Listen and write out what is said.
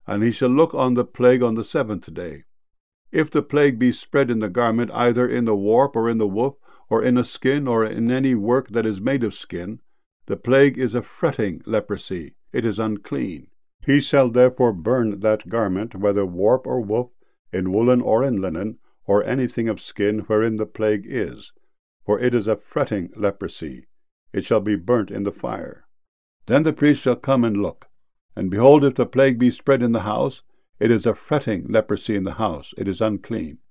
and he shall look on the plague on the 7th day. If the plague be spread in the garment, either in the warp, or in the woof, or in a skin, or in any work that is made of skin, the plague is a fretting leprosy, it is unclean. He shall therefore burn that garment, whether warp or woof, in woolen or in linen, or anything of skin wherein the plague is, for it is a fretting leprosy. It shall be burnt in the fire. Then the priest shall come and look, and behold, if the plague be spread in the house, it is a fretting leprosy in the house, it is unclean.